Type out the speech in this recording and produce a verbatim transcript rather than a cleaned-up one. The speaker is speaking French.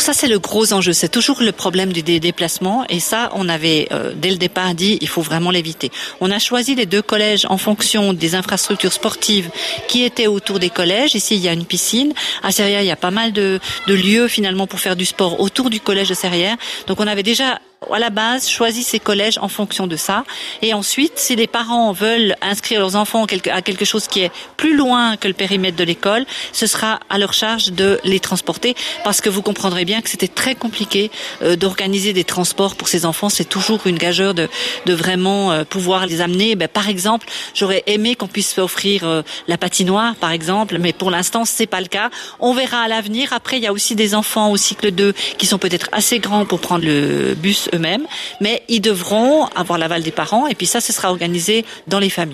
ça, c'est le gros enjeu. C'est toujours le problème du dé- déplacement. Et ça, on avait, euh, dès le départ, dit il faut vraiment l'éviter. On a choisi les deux collèges en fonction des infrastructures sportives qui étaient autour des collèges. Ici, il y a une piscine. À Serrières, il y a pas mal de, de lieux, finalement, pour faire du sport autour du collège de Serrières. Donc, on avait déjà à la base, choisi ces collèges en fonction de ça. Et ensuite, si les parents veulent inscrire leurs enfants à quelque chose qui est plus loin que le périmètre de l'école, ce sera à leur charge de les transporter, parce que vous comprendrez bien que c'était très compliqué euh, d'organiser des transports pour ces enfants. C'est toujours une gageure de, de vraiment euh, pouvoir les amener. Ben, par exemple, j'aurais aimé qu'on puisse offrir euh, la patinoire, par exemple, mais pour l'instant, c'est pas le cas. On verra à l'avenir. Après, il y a aussi des enfants au cycle deux qui sont peut-être assez grands pour prendre le bus eux-mêmes, mais ils devront avoir l'aval des parents, et puis ça, ce sera organisé dans les familles.